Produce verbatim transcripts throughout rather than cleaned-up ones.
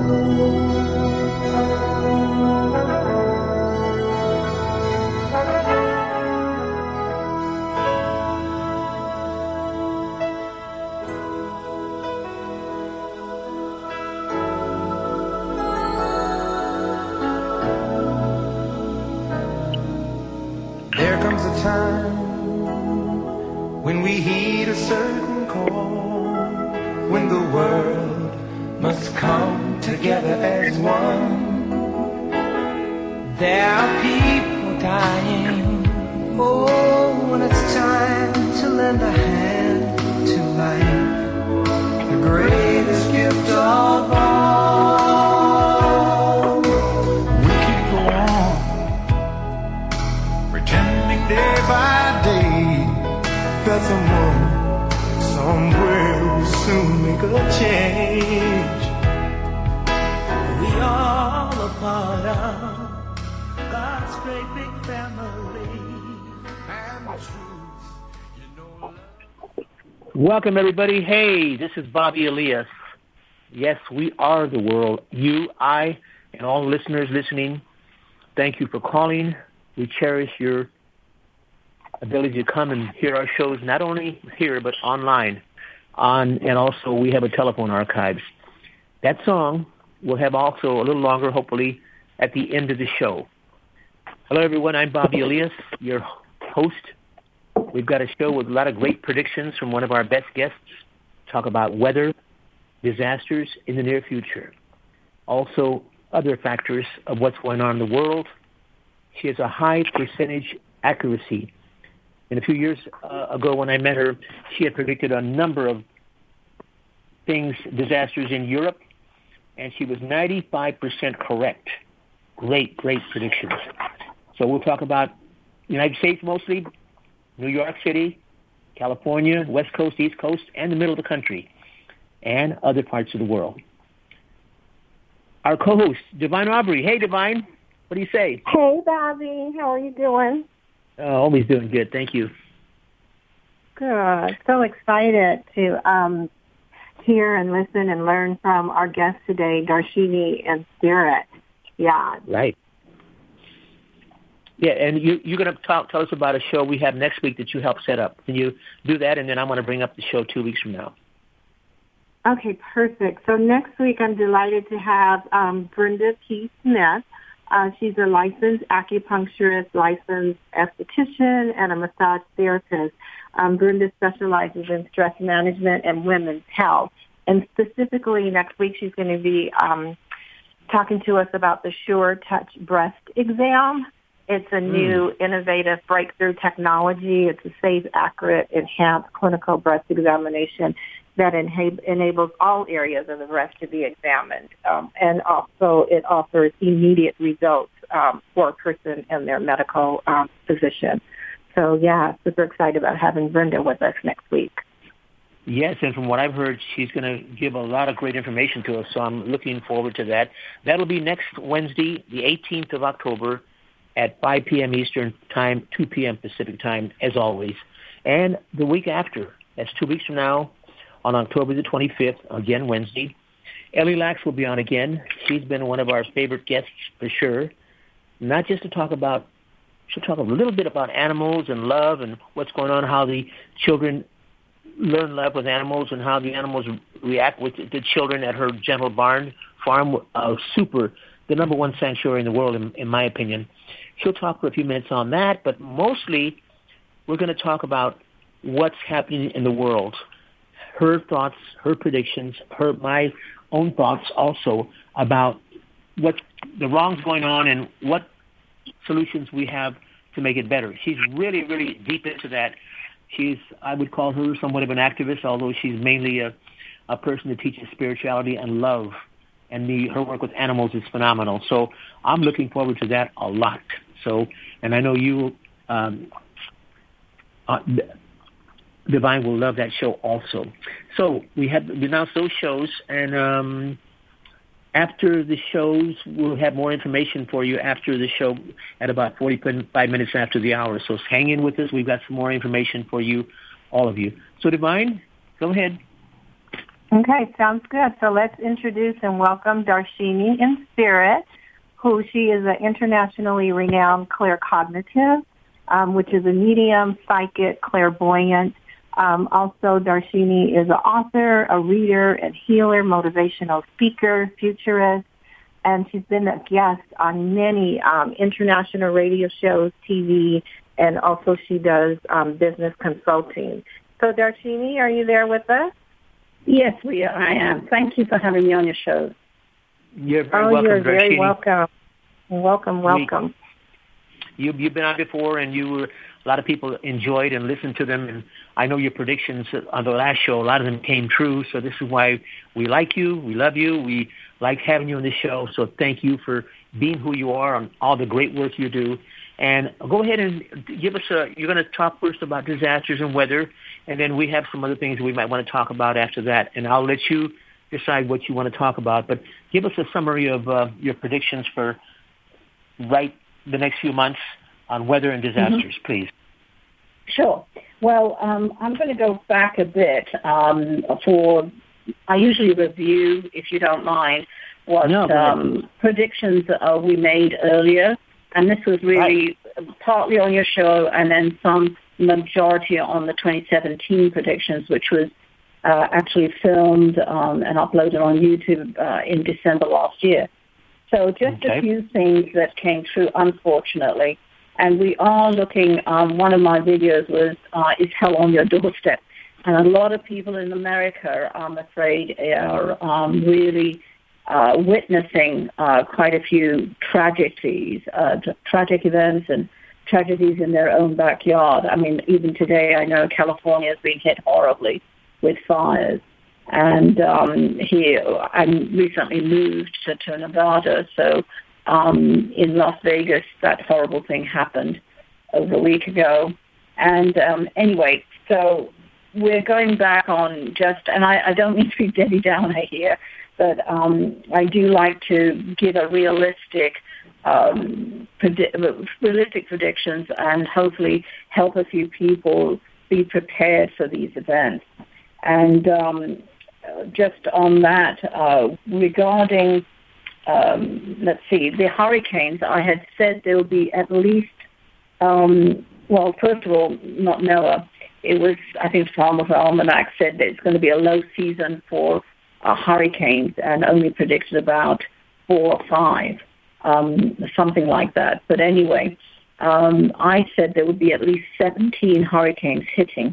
There comes a time when we heed a certain call, when the world must come together as one. There are people dying. Oh, when it's time to lend a hand to life, the greatest gift of all. We keep on pretending day by day that someone somewhere will soon make a change. We all a part of God's great big family. And the truth, you know. Welcome, everybody. Hey, this is Bobby Elias. Yes, we are the world. You, I, and all listeners listening, thank you for calling. We cherish your ability to come and hear our shows, not only here, but online. On And also, we have a telephone archives. That song will have also a little longer, hopefully, at the end of the show. Hello, everyone. I'm Bobby Elias, your host. We've got a show with a lot of great predictions from one of our best guests. Talk about weather, disasters in the near future. Also, other factors of what's going on in the world. She has a high percentage accuracy. And a few years uh, ago when I met her, she had predicted a number of things, disasters in Europe, and she was ninety-five percent correct. Great, great predictions. So we'll talk about the United States mostly, New York City, California, West Coast, East Coast, and the middle of the country, and other parts of the world. Our co-host, Divine Aubrey. Hey, Divine. What do you say? Hey, Bobby. How are you doing? Uh, always doing good. Thank you. Good. So excited to um, hear and listen and learn from our guest today, Darshini and Spirit. Yeah. Right. Yeah, and you, you're going to talk, tell us about a show we have next week that you helped set up. Can you do that? And then I'm going to bring up the show two weeks from now. Okay, perfect. So next week I'm delighted to have um, Brenda P. Smith. Uh, she's a licensed acupuncturist, licensed esthetician, and a massage therapist. Um, Brenda specializes in stress management and women's health. And specifically next week she's going to be um, talking to us about the Sure Touch breast exam. It's a new, mm. innovative breakthrough technology. It's a safe, accurate, enhanced clinical breast examination that enha- enables all areas of the breast to be examined. Um, and also it offers immediate results um, for a person and their medical um, physician. So, yeah, super excited about having Brenda with us next week. Yes, and from what I've heard, she's going to give a lot of great information to us, so I'm looking forward to that. That'll be next Wednesday, the eighteenth of October, at five p.m. Eastern Time, two p.m. Pacific Time, as always. And the week after, that's two weeks from now, on October the twenty-fifth, again Wednesday, Ellie Lax will be on again. She's been one of our favorite guests for sure, not just to talk about, she'll talk a little bit about animals and love and what's going on, how the children learn love with animals and how the animals react with the children at her Gentle Barn farm, uh, super, the number one sanctuary in the world, in, in my opinion. She'll talk for a few minutes on that, but mostly we're going to talk about what's happening in the world, her thoughts, her predictions, her my own thoughts also about what the wrongs going on and what solutions we have to make it better. She's really, really deep into that. She's, I would call her somewhat of an activist, although she's mainly a, a person that teaches spirituality and love. And the, her work with animals is phenomenal. So I'm looking forward to that a lot. So, and I know you, um, uh, Divine will love that show also. So we have we announced those shows, and um, after the shows, we'll have more information for you after the show at about forty-five minutes after the hour. So hang in with us. We've got some more information for you, all of you. So Divine, go ahead. Okay, sounds good. So let's introduce and welcome Darshini in spirit, who she is an internationally renowned claircognitive, um, which is a medium, psychic, clairvoyant. Um, also, Darshini is an author, a reader, a healer, motivational speaker, futurist, and she's been a guest on many um, international radio shows, T V, and also she does um, business consulting. So, Darshini, are you there with us? Yes, we are. I am. Thank you for having me on your show. You're very oh, welcome, you're very Darshini. welcome. Welcome, welcome. We, you, you've been on before, and you were, a lot of people enjoyed and listened to them. And I know your predictions on the last show, a lot of them came true. So this is why we like you, we love you, we like having you on the show. So thank you for being who you are and all the great work you do. And go ahead and give us a, you're going to talk first about disasters and weather, and then we have some other things we might want to talk about after that. And I'll let you decide what you want to talk about. But give us a summary of uh, your predictions for right the next few months on weather and disasters, mm-hmm. please. Sure. Well, um, I'm going to go back a bit um, for, I usually review, if you don't mind, what no, um, predictions uh, we made earlier. And this was really right. partly on your show and then some majority on the twenty seventeen predictions, which was uh, actually filmed um, and uploaded on YouTube uh, in December last year. So just okay. a few things that came true, unfortunately. And we are looking, um, one of my videos was, uh, is Hell on Your Doorstep. And a lot of people in America, I'm afraid, are um, really uh, witnessing uh, quite a few tragedies, uh, tragic events and tragedies in their own backyard. I mean, even today, I know California has been hit horribly with fires. And um, he, I recently moved to, to Nevada, so um, in Las Vegas, that horrible thing happened over a week ago. And um, anyway, so we're going back on just, and I, I don't mean to be Debbie Downer here, but um, I do like to give a realistic, um, predi- realistic predictions and hopefully help a few people be prepared for these events. And um, just on that, uh, regarding, um, let's see, the hurricanes, I had said there will be at least, um, well, first of all, not NOAA. It was, I think, Farmer's Almanac said that it's going to be a low season for uh, hurricanes and only predicted about four or five, um, something like that. But anyway, um, I said there would be at least seventeen hurricanes hitting,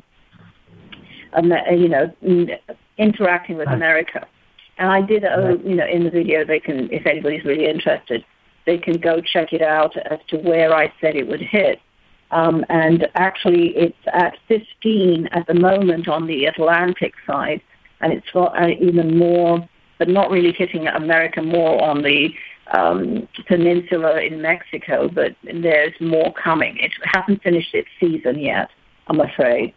um, you know, interacting with America. And I did, uh, you know, in the video, they can, if anybody's really interested, they can go check it out as to where I said it would hit. Um, and actually, it's at fifteen at the moment on the Atlantic side, and it's got uh, even more, but not really hitting America, more on the um, peninsula in Mexico, but there's more coming. It hasn't finished its season yet, I'm afraid.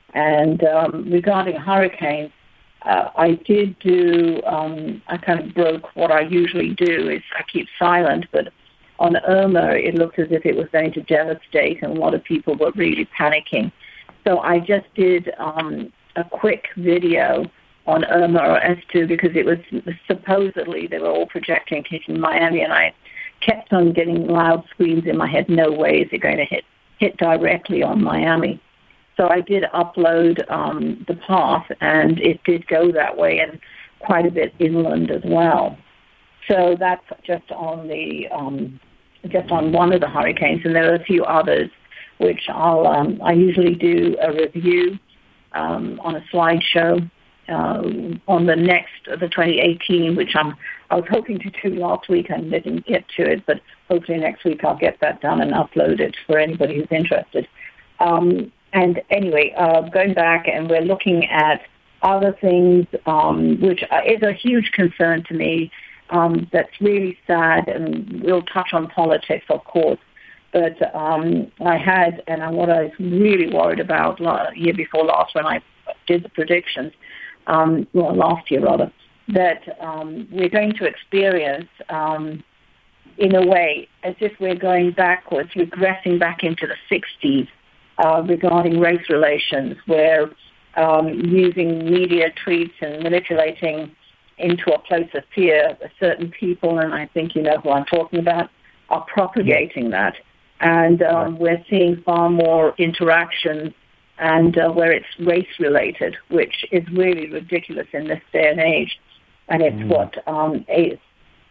And um, regarding hurricanes, uh, I did do, um, I kind of broke what I usually do, is I keep silent, but on Irma, it looked as if it was going to devastate, and a lot of people were really panicking. So I just did um, a quick video on Irma as to, because it was supposedly, they were all projecting hitting Miami, and I kept on getting loud screams in my head, no way is it going to hit, hit directly on Miami. So I did upload um, the path, and it did go that way, and quite a bit inland as well. So that's just on the um, just on one of the hurricanes, and there are a few others, which I'll um, I usually do a review um, on a slideshow uh, on the next the twenty eighteen, which I'm I was hoping to do last week and didn't get to it, but hopefully next week I'll get that done and upload it for anybody who's interested. Um, and anyway, uh, going back, and we're looking at other things, um, which is a huge concern to me. Um, that's really sad, and we'll touch on politics, of course. But um, I had, and what I was really worried about la- year before last when I did the predictions, um, well, last year rather, that um, we're going to experience, um, in a way, as if we're going backwards, regressing back into the sixties uh, regarding race relations, where um, using media tweets and manipulating into a place of fear certain people, and I think you know who I'm talking about, are propagating that. And um, we're seeing far more interactions and uh, where it's race-related, which is really ridiculous in this day and age. And it's mm. what, um, eight,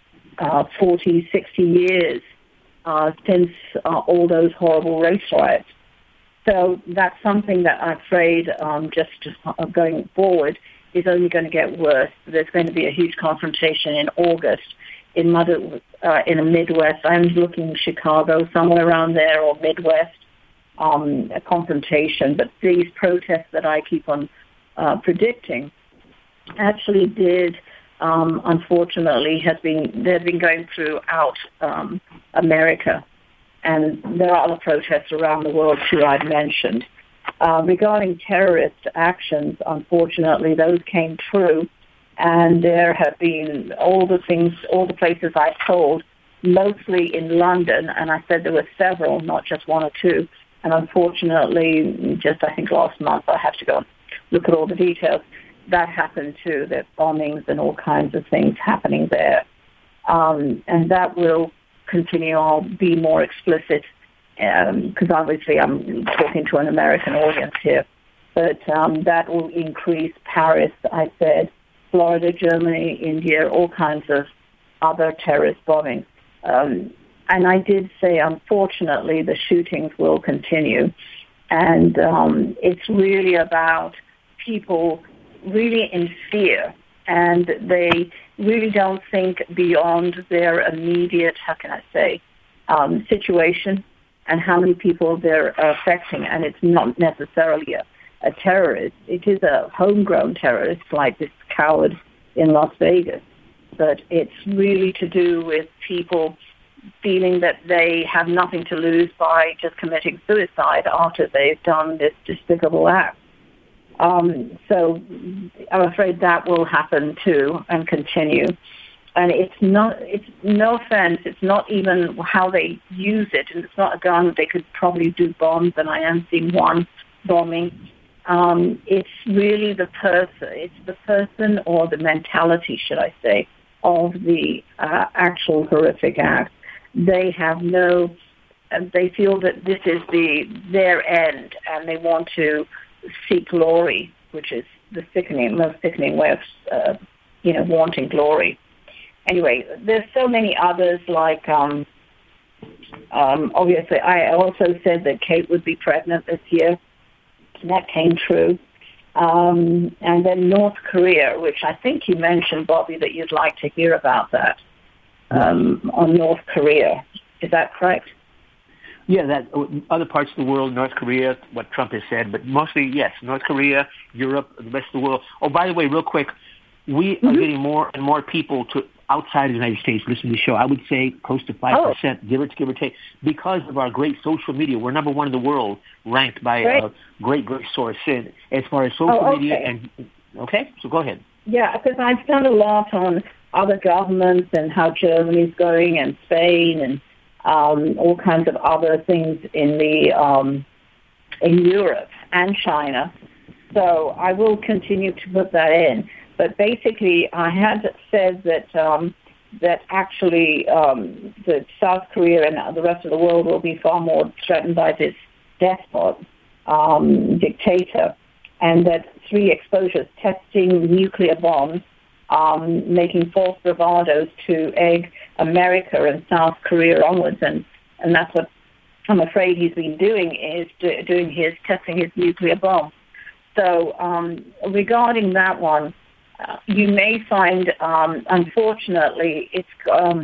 uh, forty, sixty years uh, since uh, all those horrible race riots. So that's something that I'm afraid um, just uh, going forward is only going to get worse. There's going to be a huge confrontation in August in, Mother, uh, in the Midwest. I'm looking Chicago, somewhere around there, or Midwest, um, a confrontation. But these protests that I keep on uh, predicting actually did, um, unfortunately, has been they've been going throughout um, America. And there are other protests around the world, too, I've mentioned. Uh, regarding terrorist actions, unfortunately, those came true. And there have been all the things, all the places I've told, mostly in London. And I said there were several, not just one or two. And unfortunately, just I think last month, I have to go look at all the details, that happened too. There are bombings and all kinds of things happening there. Um, and that will continue. I'll be more explicit because um, obviously I'm talking to an American audience here. But um, that will increase. Paris, I said, Florida, Germany, India, all kinds of other terrorist bombings. Um, and I did say, unfortunately, the shootings will continue. And um, it's really about people really in fear. And they really don't think beyond their immediate, how can I say, um, situation and how many people they're affecting. And it's not necessarily a, a terrorist. It is a homegrown terrorist like this coward in Las Vegas. But it's really to do with people feeling that they have nothing to lose by just committing suicide after they've done this despicable act. Um, so I'm afraid that will happen too and continue. And it's not, it's no offense, it's not even how they use it. And it's not a gun. They could probably do bombs, and I am seeing one bombing. Um, it's really the person, it's the person or the mentality, should I say, of the uh, actual horrific act. They have no, they feel that this is the their end, and they want to seek glory, which is the sickening, most sickening way of, uh, you know, wanting glory. Anyway, there's so many others, like, um, um, obviously, I also said that Kate would be pregnant this year. That came true. Um, and then North Korea, which I think you mentioned, Bobby, that you'd like to hear about that, um, on North Korea. Is that correct? Yeah, that other parts of the world, North Korea, what Trump has said, but mostly, yes, North Korea, Europe, the rest of the world. Oh, by the way, real quick, we mm-hmm. are getting more and more people to outside of the United States listen to the show. I would say close to five percent, oh. give or give or take, because of our great social media. We're number one in the world, ranked by great. a great, great source in, as far as social oh, okay. media. And okay, so go ahead. Yeah, because I've done a lot on other governments and how Germany's going and Spain and Um, all kinds of other things in the um, in Europe and China. So I will continue to put that in. But basically, I had said that um, that actually um, that South Korea and the rest of the world will be far more threatened by this despot, um, dictator, and that three exposures, testing nuclear bombs, Um, making false bravados to egg America and South Korea onwards, and, and that's what I'm afraid he's been doing, is do, doing his testing his nuclear bomb. So um, regarding that one, uh, you may find, um, unfortunately, it's um,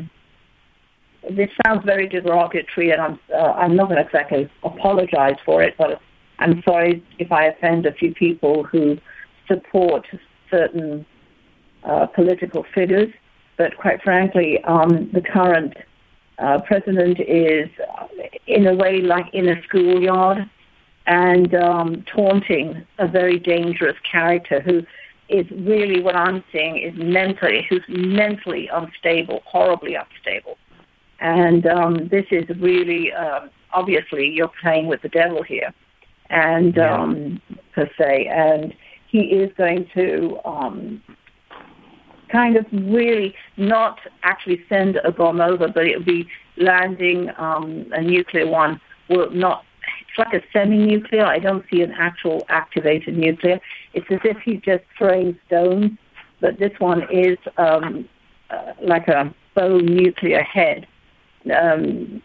this sounds very derogatory, and I'm uh, I'm not going to exactly apologize for it, but I'm sorry if I offend a few people who support certain Uh, political figures, but quite frankly, um, the current uh, president is, uh, in a way, like in a schoolyard, and um, taunting a very dangerous character who is really, what I'm seeing, is mentally, who's mentally unstable, horribly unstable. And um, this is really, um, obviously, you're playing with the devil here, and yeah. um, per se, and he is going to um, kind of really not actually send a bomb over, but it'll be landing um, a nuclear one. Will not. It's like a semi-nuclear. I don't see an actual activated nuclear. It's as if he's just throwing stones, but this one is um, uh, like a bow nuclear head. Um,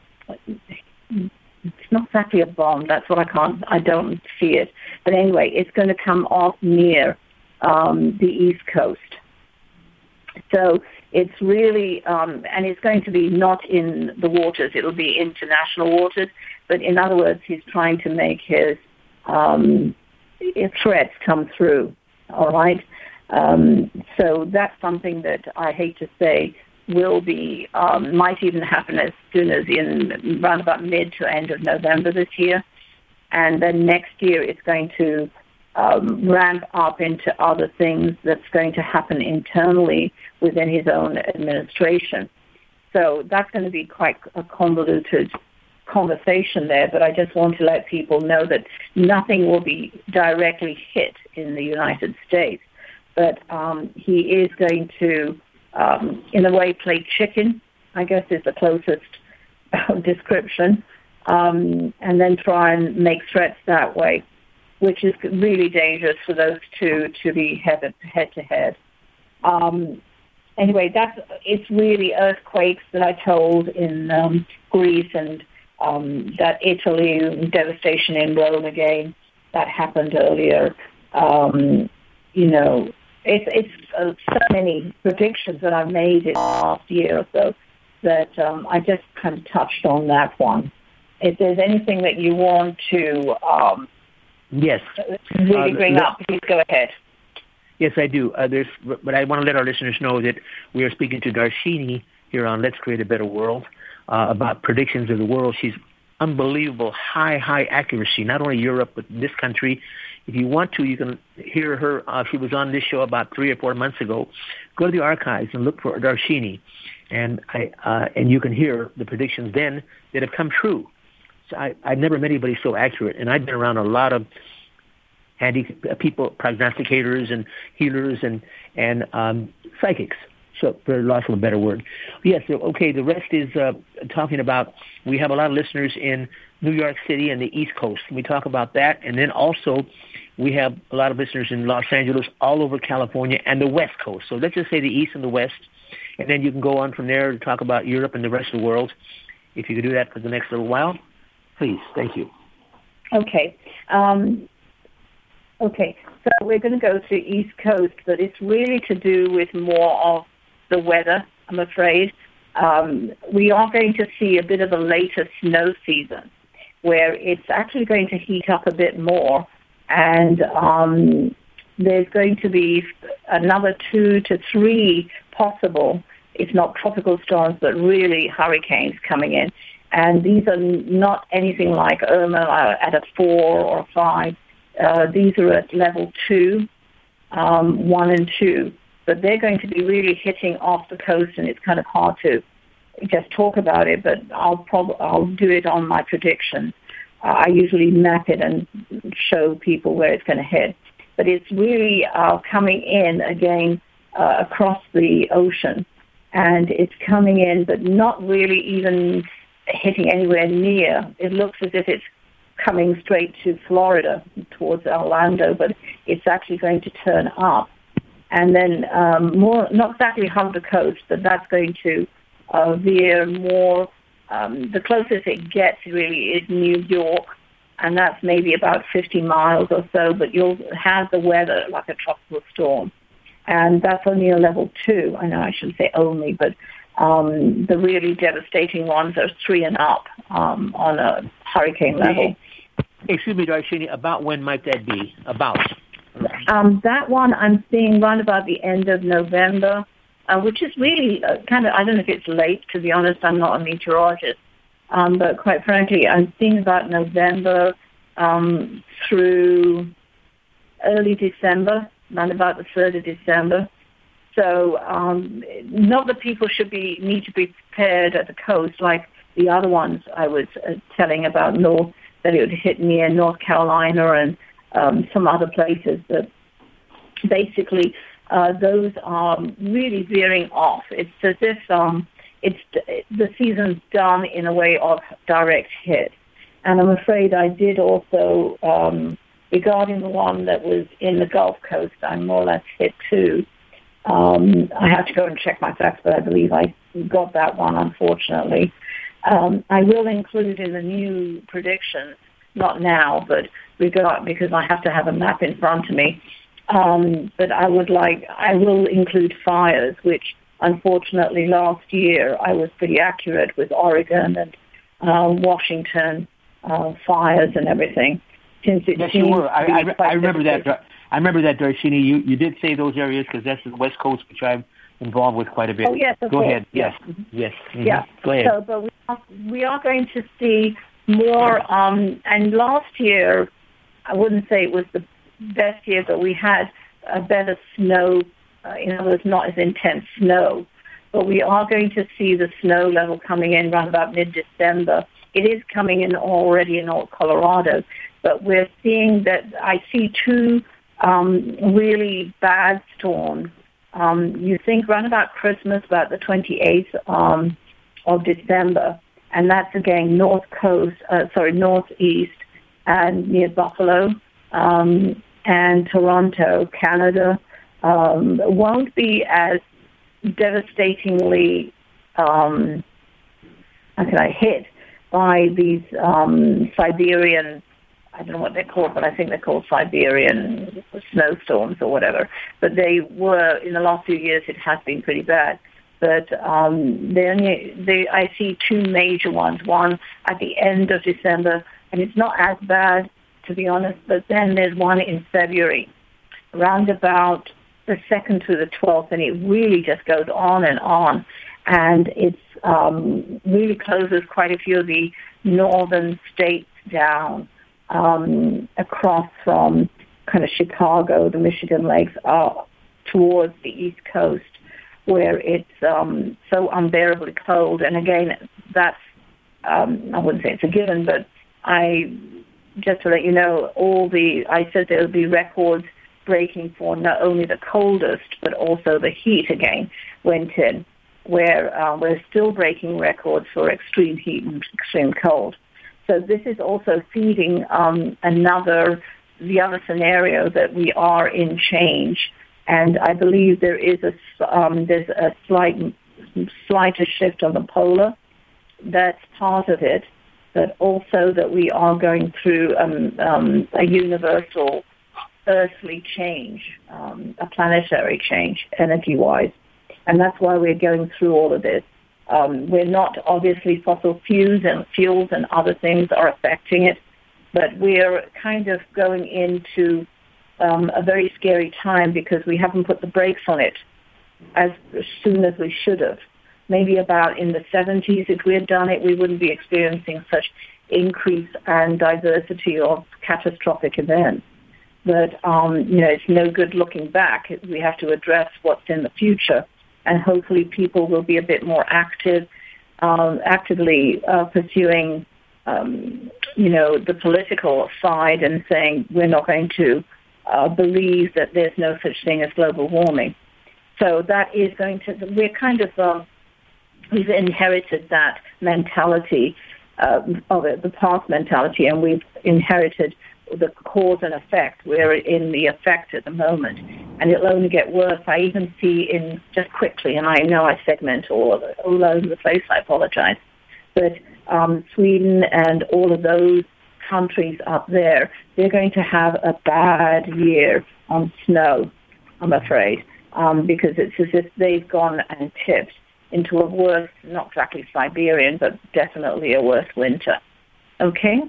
it's not exactly a bomb. That's what I can't. I don't see it. But anyway, it's going to come off near um, the East Coast. So it's really, um, and it's going to be not in the waters. It'll be international waters. But in other words, he's trying to make his um, threats come through. All right. Um, so that's something that I hate to say will be, um, might even happen as soon as in around about mid to end of November this year. And then next year it's going to um, ramp up into other things that's going to happen internally within his own administration. So that's going to be quite a convoluted conversation there, but I just want to let people know that nothing will be directly hit in the United States. But um, he is going to, um, in a way, play chicken, I guess is the closest description, um, and then try and make threats that way, which is really dangerous for those two to be head head to head. Um, anyway, that's it's really earthquakes that I told in um, Greece and um, that Italy, devastation in Rome again, that happened earlier. Um, you know, it's it's uh, so many predictions that I've made in the last year or so that um, I just kind of touched on that one. If there's anything that you want to um, yes really uh, bring let, up, please go ahead. Yes, I do. Uh, there's, but I want to let our listeners know that we are speaking to Darshini here on Let's Create a Better World uh, about predictions of the world. She's unbelievable, high, high accuracy, not only Europe, but this country. If you want to, you can hear her. Uh, she was on this show about three or four months ago. Go to the archives and look for Darshini, and I uh, and you can hear the predictions then that have come true. So I, I've never met anybody so accurate, and I've been around a lot of handy people, prognosticators and healers and and um, psychics. So, for loss of a better word. Yes, okay, the rest is uh, talking about, we have a lot of listeners in New York City and the East Coast. We talk about that. And then also, we have a lot of listeners in Los Angeles, all over California, and the West Coast. So let's just say the East and the West. And then you can go on from there to talk about Europe and the rest of the world. If you could do that for the next little while, please. Thank you. Okay. Um, okay, so we're going to go to the East Coast, but it's really to do with more of the weather, I'm afraid. Um, we are going to see a bit of a later snow season where it's actually going to heat up a bit more, and um, there's going to be another two to three possible, if not tropical storms, but really hurricanes coming in. And these are not anything like Irma at a four or a five. Uh, these are at level two, um, one and two. But they're going to be really hitting off the coast, and it's kind of hard to just talk about it, but I'll prob- I'll do it on my predictions. Uh, I usually map it and show people where it's going to hit. But it's really uh, coming in again uh, across the ocean, and it's coming in, but not really even hitting anywhere near. It looks as if it's coming straight to Florida towards Orlando, but it's actually going to turn up. And then um, more, not exactly hug the coast, but that's going to uh, veer more. Um, the closest it gets really is New York, and that's maybe about fifty miles or so, but you'll have the weather like a tropical storm. And that's only a level two. I know I shouldn't say only, but um, the really devastating ones are three and up um, on a hurricane level. Excuse me, Darshini, about when might that be? About? Um, that one I'm seeing right about the end of November, uh, which is really uh, kind of, I don't know if it's late, to be honest. I'm not a meteorologist. Um, but quite frankly, I'm seeing about November um, through early December, around about the third of December. So um, not that people should be need to be prepared at the coast like the other ones I was uh, telling about, North, that it would hit near North Carolina and Um, some other places that basically uh, those are really veering off. It's as if um, it's the season's done in a way of direct hit. And I'm afraid I did also, um, regarding the one that was in the Gulf Coast, I'm more or less hit too. Um, I have to go and check my facts, but I believe I got that one, unfortunately. Um, I will include in the new predictions, not now, but regard, because I have to have a map in front of me. Um, but I would like, I will include fires, which unfortunately last year I was pretty accurate with Oregon and uh, Washington uh, fires and everything. Since it yes, you were. I, I, I remember difficult. that. I remember that, Darshini. You you did say those areas because that's the West Coast, which I'm involved with quite a bit. Oh yes, of Go course. ahead. Yes, yes, yes. Mm-hmm. Yeah. Go ahead. So, but we are, we are going to see more. Um, and last year, I wouldn't say it was the best year, but we had a better snow. Uh, in other words, not as intense snow. But we are going to see the snow level coming in around about mid-December. It is coming in already in all Colorado, but we're seeing that I see two um, really bad storms. Um, you think around about Christmas, about the twenty-eighth um, of December, and that's again north coast, uh, sorry, northeast, and near Buffalo um, and Toronto, Canada. Um, won't be as devastatingly, um, how can I hit by these um, Siberian, I don't know what they're called, but I think they're called Siberian snowstorms or whatever. But they were, in the last few years, it has been pretty bad. But um, they only, they, I see two major ones, one at the end of December, and it's not as bad, to be honest, but then there's one in February, around about the second to the twelfth, and it really just goes on and on. And it's um, really closes quite a few of the northern states down um, across from kind of Chicago, the Michigan Lakes, up towards the East Coast, where it's um, so unbearably cold. And again, that's, um, I wouldn't say it's a given, but I, just to let you know, all the, I said there would be records breaking for not only the coldest, but also the heat again went in, where uh, we're still breaking records for extreme heat and extreme cold. So this is also feeding um, another, the other scenario that we are in change. And I believe there is a, um, there's a slight, slighter shift on the polar. That's part of it, but also that we are going through um, um, a universal earthly change, um, a planetary change, energy-wise. And that's why we're going through all of this. Um, we're not, obviously, fossil fuels and fuels and other things are affecting it, but we're kind of going into um, a very scary time because we haven't put the brakes on it as soon as we should have. Maybe about in the seventies, if we had done it, we wouldn't be experiencing such increase and diversity of catastrophic events. But, um, you know, it's no good looking back. We have to address what's in the future. And hopefully people will be a bit more active, um, actively uh, pursuing, um, you know, the political side and saying we're not going to uh, believe that there's no such thing as global warming. So that is going to, we're kind of, um, we've inherited that mentality, uh, of it, the past mentality, and we've inherited the cause and effect. We're in the effect at the moment, and it'll only get worse. I even see in, just quickly, and I know I segment all, of it, all over the place, I apologize, but um, Sweden and all of those countries up there, they're going to have a bad year on snow, I'm afraid, um, because it's as if they've gone and tipped into a worse, not exactly Siberian, but definitely a worse winter. Okay?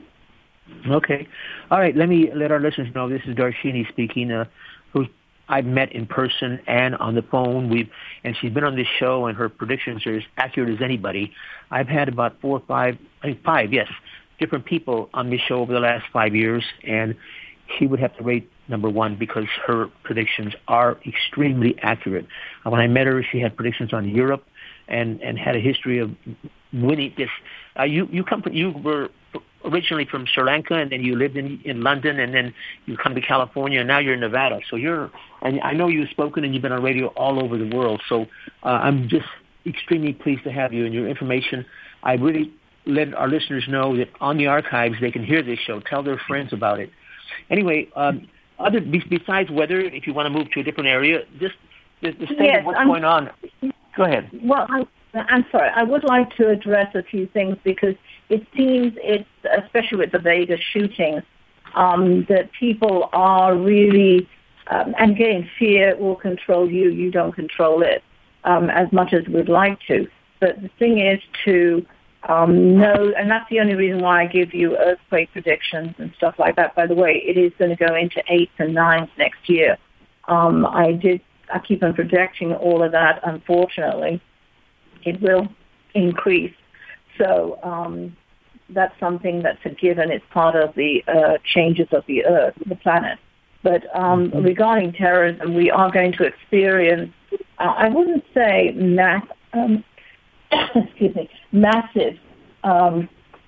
Okay. All right. Let me let our listeners know this is Darshini speaking, uh, who I've met in person and on the phone. We've and she's been on this show, and her predictions are as accurate as anybody. I've had about four or five, I think five, yes, different people on this show over the last five years, and she would have to rate number one because her predictions are extremely accurate. Uh, when I met her, she had predictions on Europe and, and had a history of winning this. Uh, you you come from, you were originally from Sri Lanka, and then you lived in, in London, and then you come to California, and now you're in Nevada. So you're, and I know you've spoken and you've been on radio all over the world. So uh, I'm just extremely pleased to have you and your information. I really let our listeners know that on the archives they can hear this show. Tell their friends about it. Anyway, um, other besides weather, if you want to move to a different area, just the, the state yes, of what's I'm, going on. Go ahead. Well, I, I'm sorry. I would like to address a few things because it seems it's, especially with the Vegas shootings, um, that people are really, um, and again, fear will control you. You don't control it um, as much as we'd like to. But the thing is to um, know, and that's the only reason why I give you earthquake predictions and stuff like that. By the way, it is going to go into eights and nines next year. Um, I did. I keep on projecting all of that. Unfortunately, it will increase. So um, that's something that's a given. It's part of the uh, changes of the Earth, the planet. But um, mm-hmm. regarding terrorism, we are going to experience, uh, I wouldn't say mass, um, excuse me, massive um,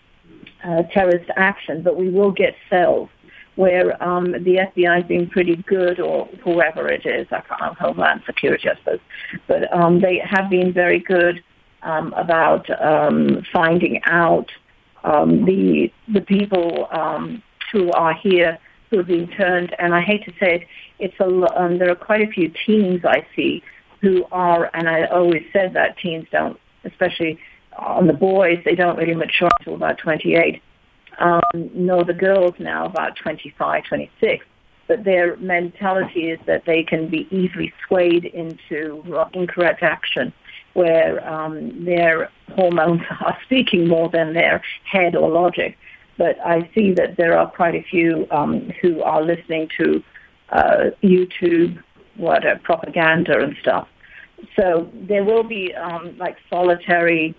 uh, terrorist action, but we will get cells where um, the F B I is being pretty good, or whoever it is, I can't know, Homeland Security, I suppose, but um, they have been very good um, about um, finding out um, the the people um, who are here who are being turned. And I hate to say it, it's a um, there are quite a few teens I see who are, and I always said that teens don't, especially on the boys, they don't really mature until about twenty-eight. Um, no, the girls now about twenty-five, twenty-six, but their mentality is that they can be easily swayed into incorrect action, where um, their hormones are speaking more than their head or logic. But I see that there are quite a few um, who are listening to uh, YouTube, what uh, propaganda and stuff. So there will be um, like solitary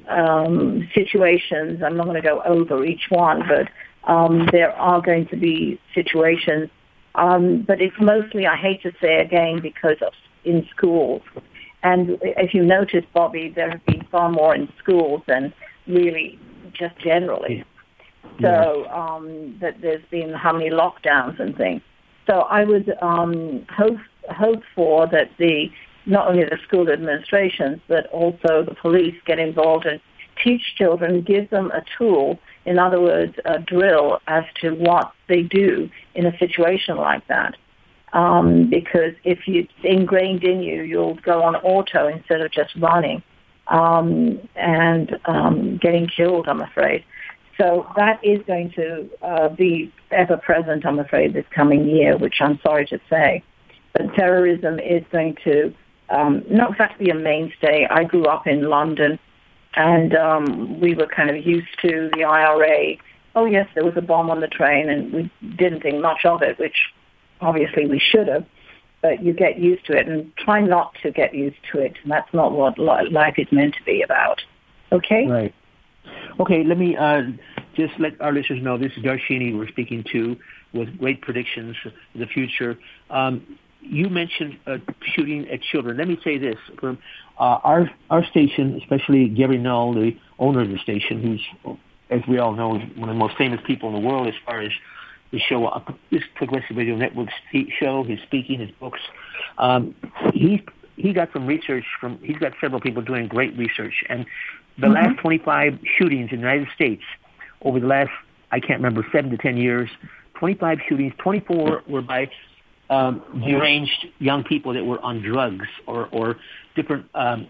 Um, situations. I'm not going to go over each one, but um, there are going to be situations. Um, but it's mostly, I hate to say again, because of in schools. And if you notice, Bobby, there have been far more in schools than really just generally. So um, that there's been how many lockdowns and things. So I would um, hope hope for that the not only the school administrations, but also the police get involved and teach children, give them a tool, in other words, a drill as to what they do in a situation like that. Um, because if it's ingrained in you, you'll go on auto instead of just running um, and um, getting killed, I'm afraid. So that is going to uh, be ever present, I'm afraid, this coming year, which I'm sorry to say. But terrorism is going to Um, not exactly a mainstay. I grew up in London, and um, we were kind of used to the I R A. Oh, yes, there was a bomb on the train, and we didn't think much of it, which obviously we should have, but you get used to it, and try not to get used to it. And that's not what life is meant to be about. Okay? Right. Okay, let me uh, just let our listeners know this is Darshini we're speaking to with great predictions for the future. Um, You mentioned uh, shooting at children. Let me say this. From, uh, our our station, especially Gary Null, the owner of the station, who's, as we all know, one of the most famous people in the world as far as the show, uh, this Progressive Radio Network show, his speaking, his books. Um, he he got some research from, he's got several people doing great research. And the mm-hmm. last twenty-five shootings in the United States over the last, I can't remember, seven to ten years, twenty-five shootings, twenty-four were by Um, deranged young people that were on drugs or, or different um,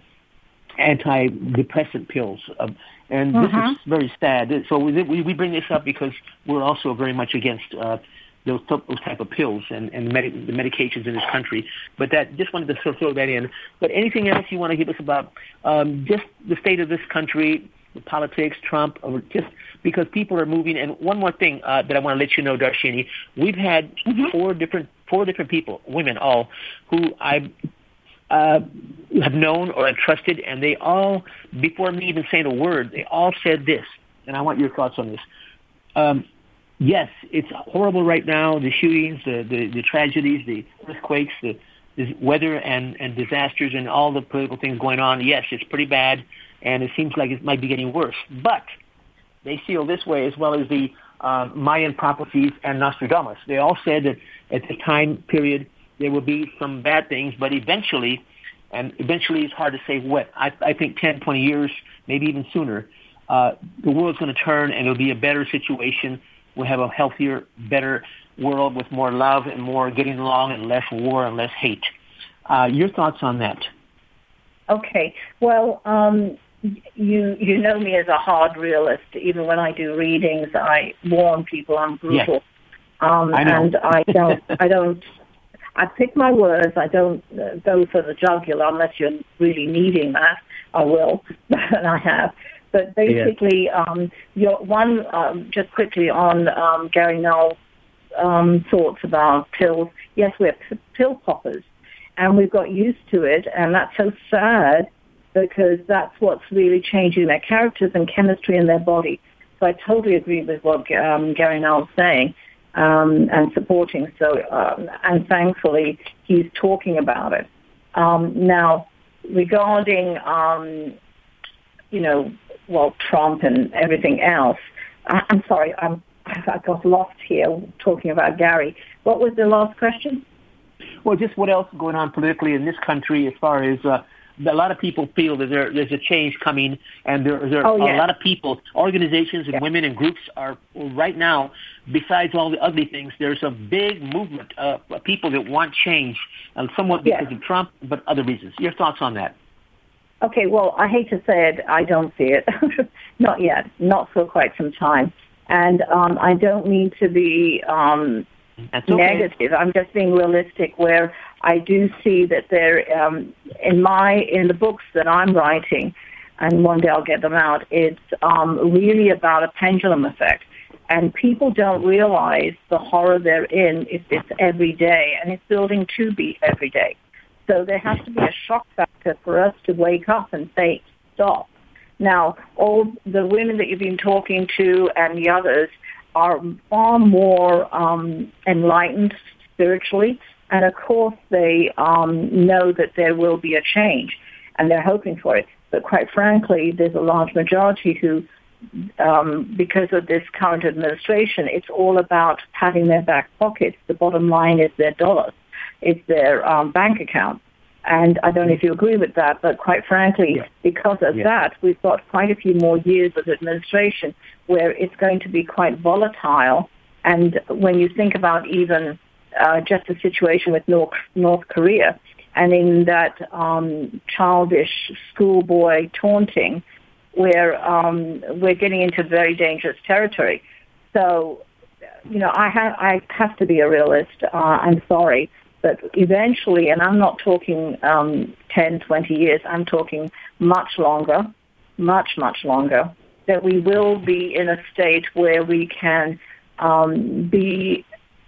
antidepressant pills. Um, and uh-huh. this is very sad. So we, we bring this up because we're also very much against uh, those, those type of pills and, and med- the medications in this country. But that just wanted to sort of throw that in. But anything else you want to give us about um, just the state of this country, the politics, Trump, or just because people are moving. And one more thing uh, that I want to let you know, Darshini, we've had mm-hmm. four different four different people, women all, who I uh, have known or have trusted, and they all, before me even saying a word, they all said this, and I want your thoughts on this. Um, yes, it's horrible right now, the shootings, the, the, the tragedies, the earthquakes, the, the weather and, and disasters and all the political things going on. Yes, it's pretty bad, and it seems like it might be getting worse. But they feel this way, as well as the uh, Mayan prophecies and Nostradamus. They all said that at the time period there will be some bad things, but eventually, and eventually it's hard to say what, I, I think ten, twenty years, maybe even sooner, uh, the world's going to turn and it'll be a better situation. We'll have a healthier, better world with more love and more getting along and less war and less hate. Uh, your thoughts on that? Okay. Well, um, you you know me as a hard realist. Even when I do readings, I warn people I'm brutal. Yes. Um, I know. And I don't, I don't, I pick my words. I don't uh, go for the jugular unless you're really needing that. I will, and I have. But basically, yes. um, your one, um, just quickly on um, Gary Null's um, thoughts about pills. Yes, we're p- pill poppers, and we've got used to it, and that's so sad because that's what's really changing their characters and chemistry in their body. So I totally agree with what um, Gary Null's saying um, and supporting. So, um, and thankfully, he's talking about it. Um, now, regarding, um, you know, well, Trump and everything else, I, I'm sorry, I'm, I got lost here talking about Gary. What was the last question? Well, just what else is going on politically in this country as far as uh, a lot of people feel that there, there's a change coming, and there, there oh, are yeah. a lot of people, organizations and yeah. women and groups are right now, besides all the ugly things, there's a big movement of people that want change, and somewhat because yeah. of Trump, but other reasons. Your thoughts on that? Okay, well, I hate to say it, I don't see it. Not yet, not for quite some time. And um, I don't mean to be um, That's okay. negative. I'm just being realistic where I do see that there, um, in my, in the books that I'm writing, and one day I'll get them out, it's um, really about a pendulum effect. And people don't realize the horror they're in if it's every day, and it's building to be every day. So there has to be a shock factor for us to wake up and say, stop. Now, all the women that you've been talking to and the others are far more um, enlightened spiritually. And, of course, they um, know that there will be a change, and they're hoping for it. But quite frankly, there's a large majority who, um, because of this current administration, it's all about padding their back pockets. The bottom line is their dollars. It's their um, bank account. And I don't know if you agree with that, but quite frankly, yeah. because of yeah. that, we've got quite a few more years of administration where it's going to be quite volatile. And when you think about even uh, just the situation with North, North Korea, and in that um, childish schoolboy taunting, where um, we're getting into very dangerous territory. So, you know, I have, I have to be a realist. Uh, I'm sorry. But eventually, and I'm not talking um, ten, twenty years, I'm talking much longer, much, much longer, that we will be in a state where we can um, be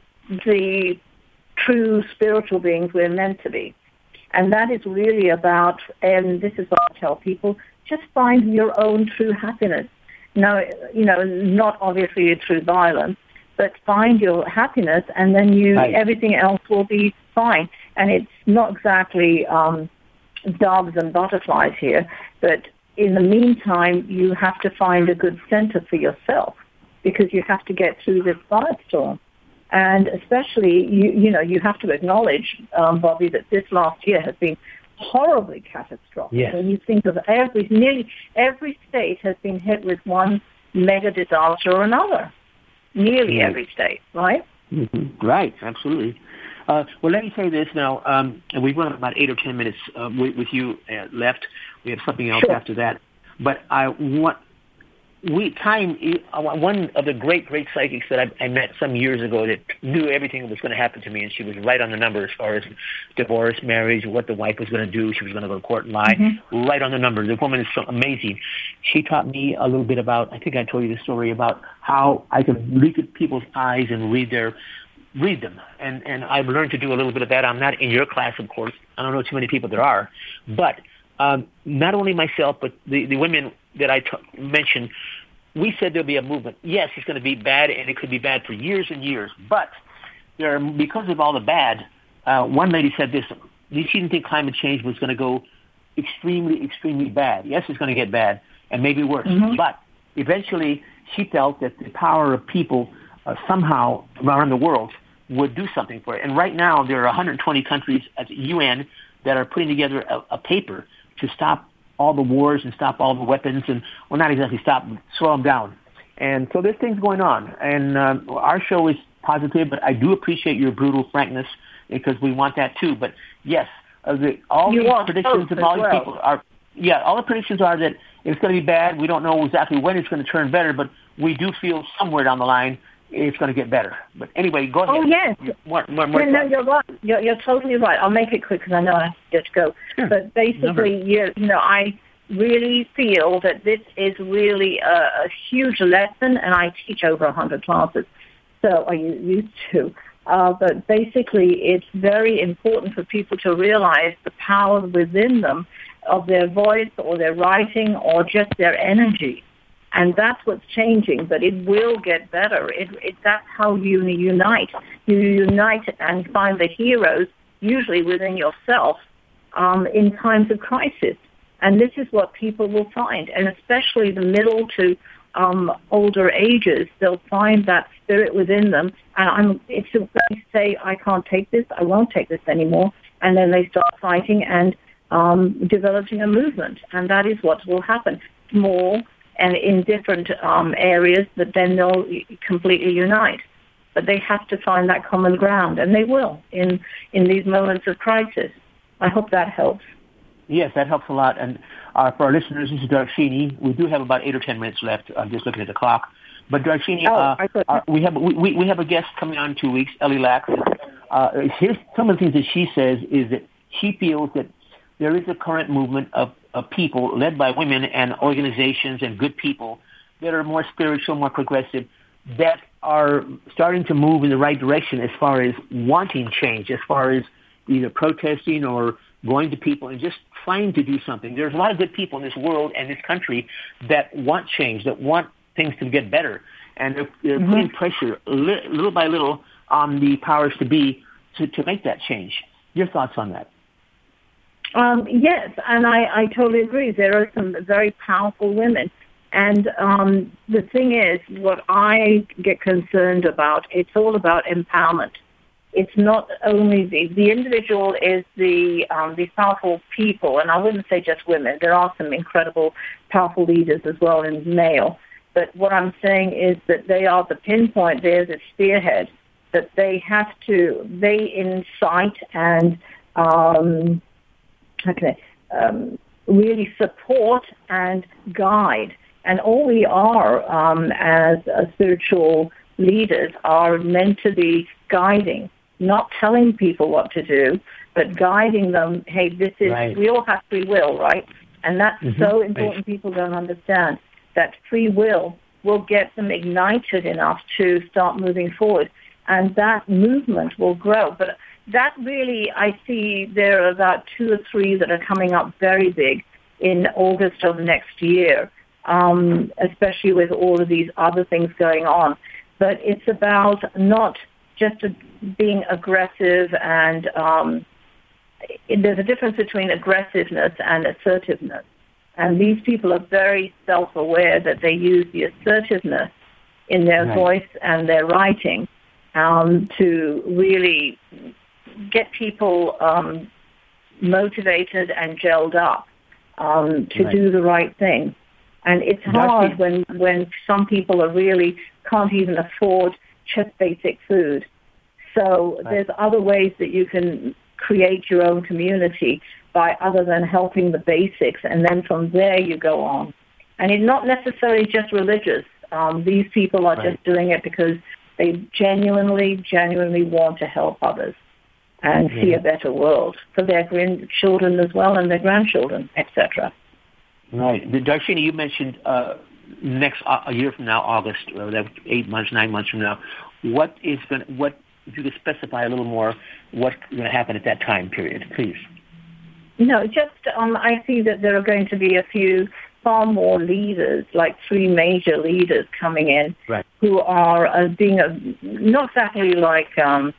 the true spiritual beings we're meant to be. And that is really about, and this is what I tell people, just find your own true happiness. No, you know, not obviously through violence, but find your happiness, and then you right. everything else will be fine. And it's not exactly um, doves and butterflies here, but in the meantime, you have to find a good center for yourself because you have to get through this firestorm. And especially, you, you know, you have to acknowledge, um, Bobby, that this last year has been horribly catastrophic. Yes. When you think of every, nearly every state has been hit with one mega disaster or another. Nearly mm-hmm. every state, right? Mm-hmm. Right, absolutely. Uh, well, let me say this now, um, and we've run about eight or ten minutes uh, with, with you uh, left. We have something else sure. after that. But I want, we time, one of the great, great psychics that I, I met some years ago that knew everything that was going to happen to me, and she was right on the number as far as divorce, marriage, what the wife was going to do. She was going to go to court and lie. Mm-hmm. Right on the number. The woman is so amazing. She taught me a little bit about, I think I told you the story about how I could look at people's eyes and read their read them. And, and I've learned to do a little bit of that. I'm not in your class, of course. I don't know too many people there are. But um, not only myself, but the, the women that I t- mentioned, we said there'll be a movement. Yes, it's going to be bad, and it could be bad for years and years. But there, are, because of all the bad, uh, one lady said this, she didn't think climate change was going to go extremely, extremely bad. Yes, it's going to get bad, and maybe worse. Mm-hmm. But eventually, she felt that the power of people uh, somehow around the world would do something for it. And right now, there are one hundred twenty countries at the U N that are putting together a, a paper to stop all the wars and stop all the weapons and, well, not exactly stop, but slow them down. And so there's things going on. And um, our show is positive, but I do appreciate your brutal frankness because we want that too. But yes, uh, the, all you these predictions of all these well. people are, yeah, all the predictions are that it's going to be bad. We don't know exactly when it's going to turn better, but we do feel somewhere down the line it's going to get better. But anyway, go ahead. Oh, yes. More, more, more no, no, you're right. You're, you're totally right. I'll make it quick because I know I have to get to go. Sure. But basically, you, you know, I really feel that this is really a, a huge lesson, and I teach over one hundred classes, so I used to. Uh, but basically, it's very important for people to realize the power within them of their voice or their writing or just their energy. And that's what's changing, but it will get better. It, it, that's how you unite. You unite and find the heroes, usually within yourself, um, in times of crisis. And this is what people will find, and especially the middle to um, older ages, they'll find that spirit within them. And I'm, it's they say, I can't take this, I won't take this anymore. And then they start fighting and um, developing a movement. And that is what will happen. More and in different um, areas, but then they'll completely unite. But they have to find that common ground, and they will in, in these moments of crisis. I hope that helps. Yes, that helps a lot. And uh, for our listeners, this is Darshini. We do have about eight or ten minutes left. I'm just looking at the clock. But Darshini, oh, uh, uh, we have we, we have a guest coming on in two weeks, Ellie Lax. Uh, here's some of the things that she says is that she feels that there is a current movement of, of people led by women and organizations and good people that are more spiritual, more progressive, that are starting to move in the right direction as far as wanting change, as far as either protesting or going to people and just trying to do something. There's a lot of good people in this world and this country that want change, that want things to get better. And they're, they're mm-hmm. putting pressure li- little by little on the powers to be to, to make that change. Your thoughts on that? Um, yes, and I, I totally agree. There are some very powerful women. And um, the thing is, what I get concerned about, it's all about empowerment. It's not only the, the individual is the um, these powerful people, and I wouldn't say just women. There are some incredible powerful leaders as well in male. But what I'm saying is that they are the pinpoint, they're the spearhead, that they have to, they incite and um, okay, um, really support and guide. And all we are um, as uh, spiritual leaders are meant to be guiding, not telling people what to do, but guiding them, hey, this is, right. We all have free will, right? And that's mm-hmm. so important. Right. People don't understand that free will will get them ignited enough to start moving forward. And that movement will grow. But that really, I see there are about two or three that are coming up very big in August of next year, um, especially with all of these other things going on. But it's about not just a, being aggressive and um, there's a difference between aggressiveness and assertiveness. And these people are very self-aware that they use the assertiveness in their right. voice and their writing um, to really get people um, motivated and gelled up um, to right. do the right thing. And it's hard when, when some people are really can't even afford just basic food. So right. there's other ways that you can create your own community by other than helping the basics, and then from there you go on. And it's not necessarily just religious. Um, these people are right. just doing it because they genuinely, genuinely want to help others and yeah. see a better world for their grandchildren as well and their grandchildren, et cetera. Right. Darshini, you mentioned uh, next uh, a year from now, August, uh, that eight months, nine months from now. What is going? What if you could specify a little more? What's going to happen at that time period, please? No, just um, I see that there are going to be a few far more leaders, like three major leaders coming in, right. who are uh, being a, not exactly like um,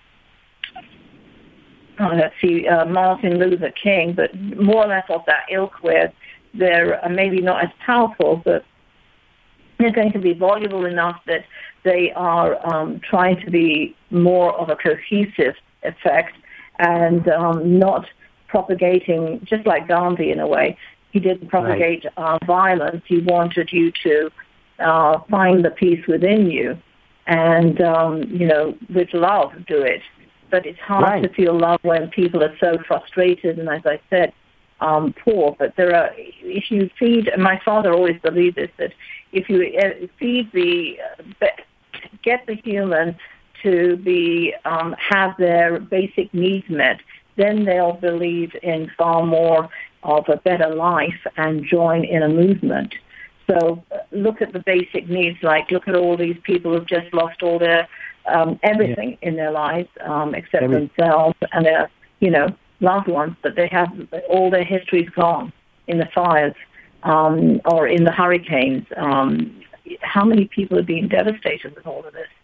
oh, let's see, uh, Martin Luther King, but more or less of that ilk where they're uh, maybe not as powerful, but they're going to be voluble enough that they are um, trying to be more of a cohesive effect and um, not propagating, just like Gandhi in a way. He didn't propagate right. uh, violence. He wanted you to uh, find the peace within you and, um, you know, with love do it. But it's hard right. to feel love when people are so frustrated and, as I said, um, poor. But there are, if you feed, and my father always believed this, that if you feed the, uh, get the human to be, um, have their basic needs met, then they'll believe in far more of a better life and join in a movement. So uh, look at the basic needs, like look at all these people who've just lost all their, um, everything yeah. in their lives, um, except Every- themselves and their, you know, loved ones, but they have all their histories gone in the fires um, or in the hurricanes. Um, how many people are being devastated with all of this?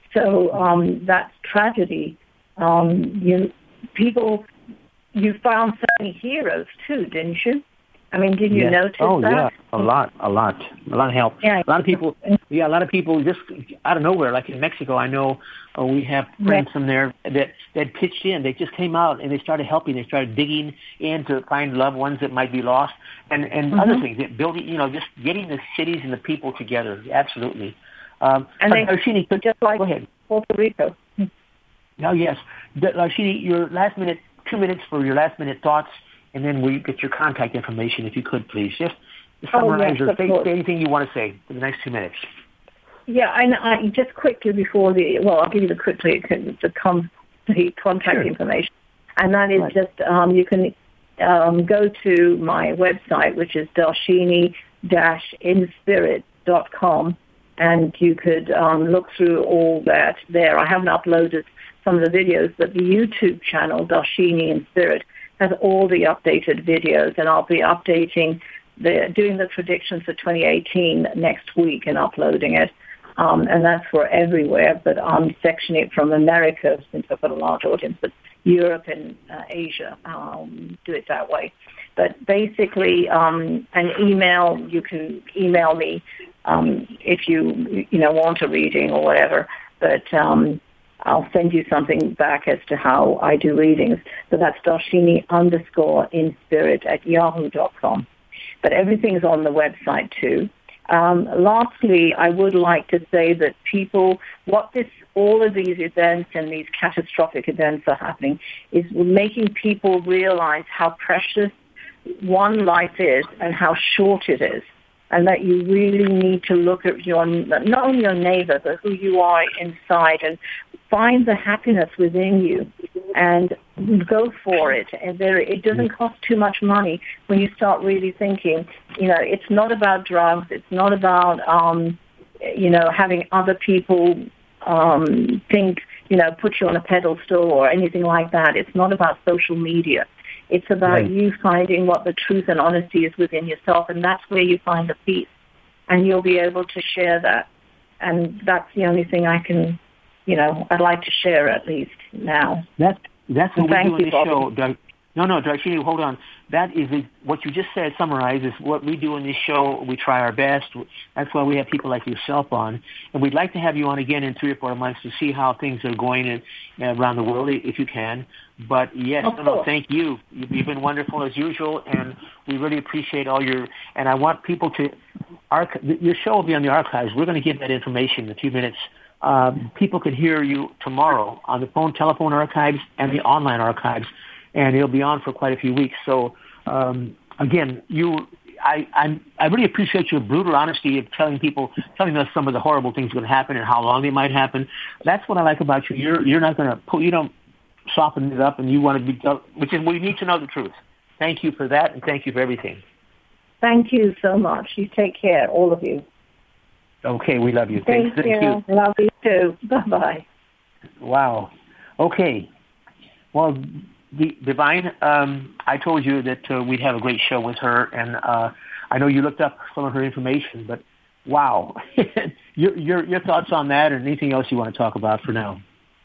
So um, that's tragedy. Um, you people, you found so many heroes too, didn't you? I mean, did you yes. notice oh, that? Oh yeah, a lot, a lot, a lot of help. Yeah. A lot of people, yeah, a lot of people just out of nowhere, like in Mexico, I know uh, we have friends yeah. from there that, that pitched in. They just came out and they started helping. They started digging in to find loved ones that might be lost and, and mm-hmm. other things, that building, you know, just getting the cities and the people together. Absolutely. Um, and they, Darshini, could, just like go ahead. Puerto Rico. Oh, yes. Darshini, your last minute, two minutes for your last minute thoughts, and then we get your contact information, if you could, please. Just summarize oh, yes, or say, say anything you want to say for the next two minutes. Yeah, and I, just quickly before the, well, I'll give you the quickly the, com, the contact sure. information. And that is right. just, um, you can um, go to my website, which is darshini dash in spirit dot com, and you could um, look through all that there. I haven't uploaded some of the videos, but the YouTube channel, Darshini in Spirit, has all the updated videos, and I'll be updating, the doing the predictions for twenty eighteen next week and uploading it. Um, and that's for everywhere, but I'm sectioning it from America, since I've got a large audience, but Europe and uh, Asia, um, do it that way. But basically, um, an email, you can email me um, if you, you know, want a reading or whatever, but um, I'll send you something back as to how I do readings. So that's Darshini underscore in spirit at yahoo dot com. But everything's on the website too. Um, lastly, I would like to say that people, what this, all of these events and these catastrophic events are happening is making people realize how precious one life is and how short it is. And that you really need to look at your, not only your neighbor, but who you are inside, and find the happiness within you and go for it. And there, it doesn't cost too much money when you start really thinking, you know, it's not about drugs. It's not about, um, you know, having other people um, think, you know, put you on a pedestal or anything like that. It's not about social media. It's about right. you finding what the truth and honesty is within yourself, and that's where you find the peace. And you'll be able to share that. And that's the only thing I can, you know, I'd like to share at least now. That's, that's what Thank we do on you, this Bobby. show. Dar- no, no, Darshini, hold on. That is a, what you just said summarizes what we do in this show. We try our best. That's why we have people like yourself on. And we'd like to have you on again in three or four months to see how things are going in, uh, around the world, if you can. But yes, no, no, thank you. You've been wonderful as usual, and we really appreciate all your, and I want people to, arch- your show will be on the archives. We're going to give that information in a few minutes. Um, people can hear you tomorrow on the phone, telephone archives, and the online archives, and it'll be on for quite a few weeks. So, um, again, you, I, I'm, I really appreciate your brutal honesty of telling people, telling us some of the horrible things going to happen and how long they might happen. That's what I like about you. You're, you're not going to pull, you don't soften it up, and you want to be, which is, we need to know the truth. Thank you for that, and thank you for everything. Thank you so much. You take care, all of you. Okay, we love you. Thank, Thank you. you. Love you too. Bye-bye. Wow. Okay. Well, D- Divine, um, I told you that uh, we'd have a great show with her, and uh, I know you looked up some of her information, but wow. your, your, your thoughts on that, and anything else you want to talk about for now?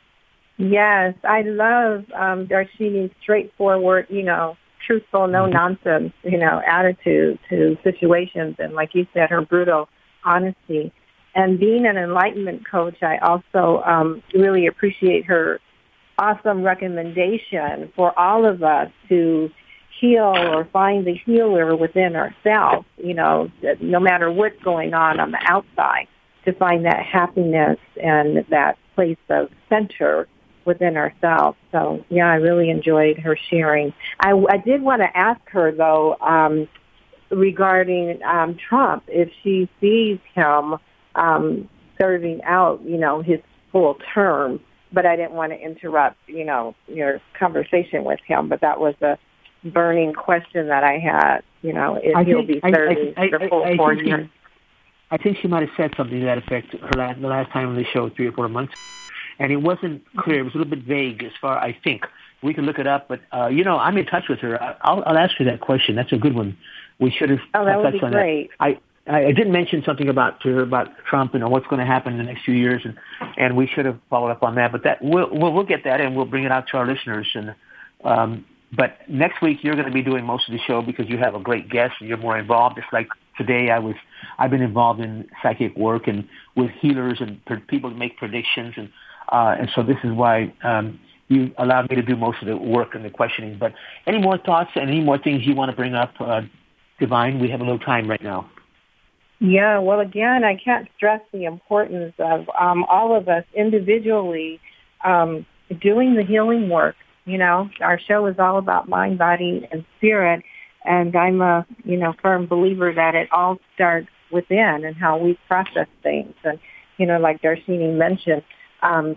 Yes, I love um, Darshini's straightforward, you know, truthful, no nonsense, you know, attitude to situations, and like you said, her brutal honesty. And being an enlightenment coach, I also um, really appreciate her awesome recommendation for all of us to heal or find the healer within ourselves, you know, no matter what's going on on the outside, to find that happiness and that place of center within ourselves. So, yeah, I really enjoyed her sharing. I, I did want to ask her, though, um, regarding um, Trump, if she sees him um, serving out, you know, his full term. But I didn't want to interrupt, you know, your conversation with him. But that was a burning question that I had, you know, if I he'll think, be serving I, I, the full I, I four think years. She, I think she might have said something to that effect her last, the last time on the show, three or four months. And it wasn't clear. It was a little bit vague as far, I think. We can look it up. But, uh, you know, I'm in touch with her. I'll, I'll ask her that question. That's a good one. We should have oh, that would touched be on great. that. I, I did mention something about to her about Trump and what's going to happen in the next few years, and, and we should have followed up on that. But that we'll, we'll we'll get that and we'll bring it out to our listeners. And um, but next week you're going to be doing most of the show because you have a great guest and you're more involved. Just like today, I was I've been involved in psychic work and with healers and per, people to make predictions, and uh, and so this is why um, you allowed me to do most of the work and the questioning. But any more thoughts and any more things you want to bring up, uh, Divine? We have a little time right now. Yeah, well, again, I can't stress the importance of um, all of us individually um, doing the healing work. You know, our show is all about mind, body, and spirit, and I'm a, you know, firm believer that it all starts within and how we process things. And, you know, like Darshini mentioned, um,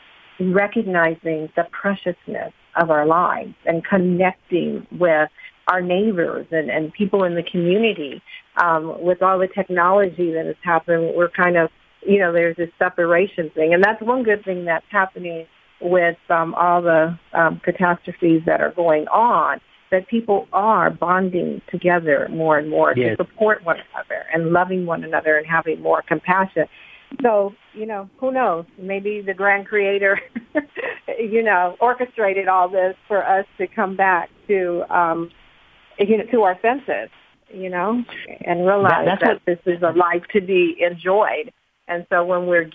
recognizing the preciousness of our lives and connecting with our neighbors and, and people in the community. Um, with all the technology that has happened, we're kind of, you know, there's this separation thing. And that's one good thing that's happening with um, all the um, catastrophes that are going on, that people are bonding together more and more yes. to support one another and loving one another and having more compassion. So, you know, who knows? Maybe the grand creator, you know, orchestrated all this for us to come back to, um, you know, to our senses, you know, and realize that, that what, this is a life to be enjoyed. And so when we're,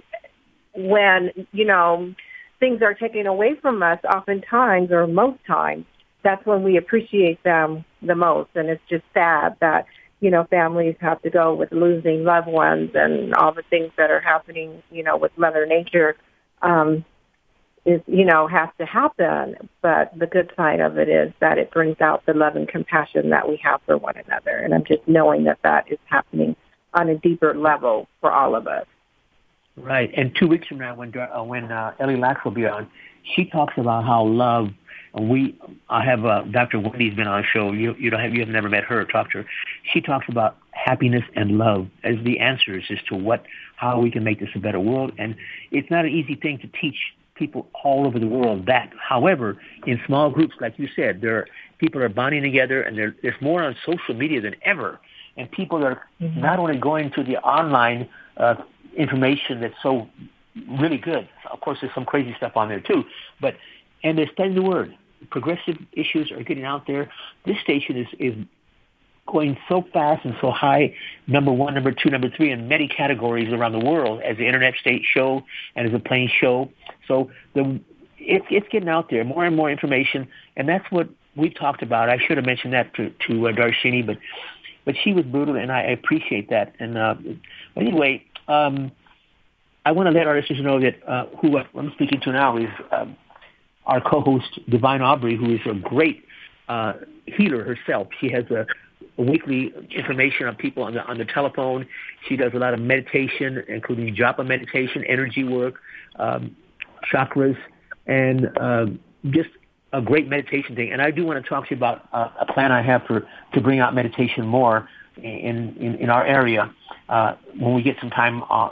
when, you know, things are taken away from us, oftentimes or most times, that's when we appreciate them the most. And it's just sad that, you know, families have to go with losing loved ones and all the things that are happening, you know, with Mother Nature, um, is, you know, has to happen. But the good side of it is that it brings out the love and compassion that we have for one another. And I'm just knowing that that is happening on a deeper level for all of us. Right. And two weeks from now, when uh, when uh, Ellie Lax will be on, she talks about how love. And we, I have uh, Doctor Wendy's been on a show. You you don't have you have never met her or talked to her. She talks about happiness and love as the answers as to what how we can make this a better world. And it's not an easy thing to teach people all over the world that. However, in small groups, like you said, there are, people are bonding together, and there, there's more on social media than ever. And people are mm-hmm. not only going to the online uh, information that's so really good. Of course, there's some crazy stuff on there too, but and they're spreading the word. Progressive issues are getting out there. This station is is going so fast and so high, number one, number two, number three in many categories around the world as the internet state show and as a plain show. So the it's it's getting out there, more and more information, and that's what we talked about. I should have mentioned that to to uh, Darshini, but but she was brutal, and I appreciate that. And uh, but anyway, um, I want to let our listeners know that uh, who I'm speaking to now is um, our co-host Divine Aubrey, who is a great uh, healer herself. She has a weekly information on people on the on the telephone. She does a lot of meditation, including japa meditation, energy work, um, chakras, and uh, just a great meditation thing. And I do want to talk to you about uh, a plan I have for to bring out meditation more in in, in our area uh, when we get some time uh,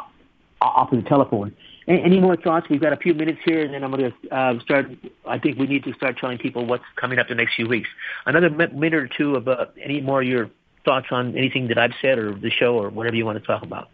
off of the telephone. Any more thoughts? We've got a few minutes here, and then I'm going to uh, start. I think we need to start telling people what's coming up the next few weeks. Another minute or two of uh, any more of your thoughts on anything that I've said or the show or whatever you want to talk about.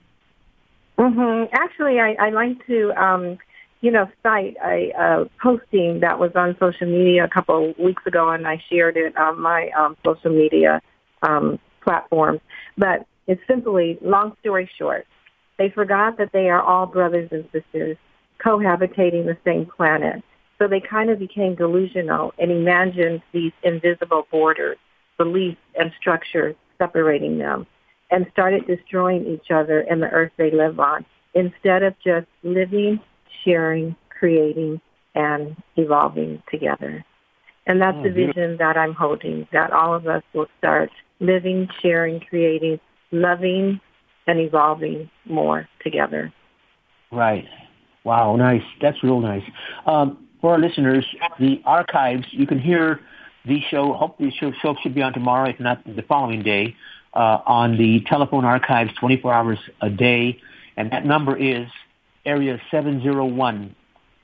Mm-hmm. Actually, I, I'd like to, um, you know, cite a, a posting that was on social media a couple of weeks ago, and I shared it on my um, social media um, platforms. But It's simply, long story short, they forgot that they are all brothers and sisters cohabitating the same planet. So they kind of became delusional and imagined these invisible borders, beliefs, and structures separating them, and started destroying each other and the earth they live on, instead of just living, sharing, creating, and evolving together. And that's oh, the vision that I'm holding, that all of us will start living, sharing, creating, loving, and evolving more together. Right. Wow, nice. That's real nice. Um, for our listeners, the archives, you can hear the show, hopefully the show, show should be on tomorrow, if not the following day, uh, on the telephone archives twenty-four hours a day. And that number is area seven zero one,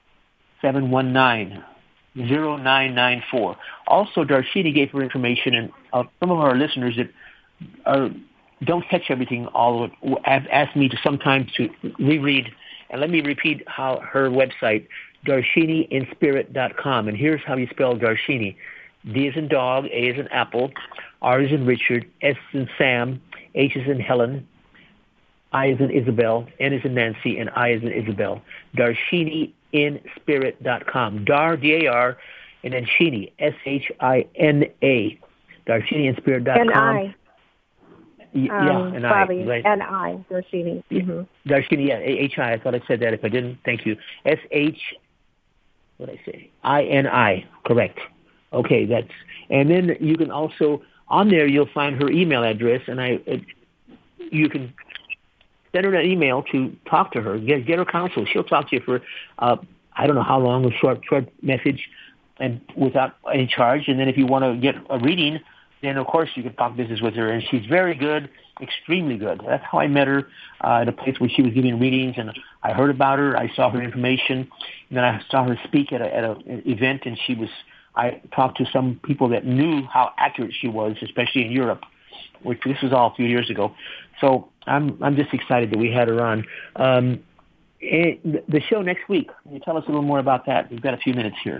seven one nine, zero nine nine four. Also, Darshini gave her information, and uh, some of our listeners that are, don't catch everything all of it have asked me to sometimes to reread. And let me repeat how her website, darshini in spirit dot com. And here's how you spell Darshini. D is in dog, A is in apple, R is in Richard, S is in Sam, H is in Helen, I is in Isabel, N is in Nancy, and I is in Isabel. darshini in spirit dot com. Dar, D A R, and then Shini, S H I N A. darshini in spirit dot com. And I. Y- um, yeah, and Bobby, I. Right. And I, Darshini. Mm-hmm. Darshini, yeah, H I. I thought I said that. If I didn't, thank you. S H, what did I say? I N I, correct. Okay, that's, and then you can also, on there you'll find her email address, and I, it, you can send her an email to talk to her, get get her counsel. She'll talk to you for, uh, I don't know how long, a short, short message, and without any charge. And then if you want to get a reading, then of course you can talk business with her, and she's very good, extremely good. That's how I met her uh, at a place where she was giving readings, and I heard about her. I saw her information, and then I saw her speak at a, at a, an event, and she was. I talked to some people that knew how accurate she was, especially in Europe, which this was all a few years ago. So I'm I'm just excited that we had her on. Um, it, the show next week. Can you tell us a little more about that? We've got a few minutes here.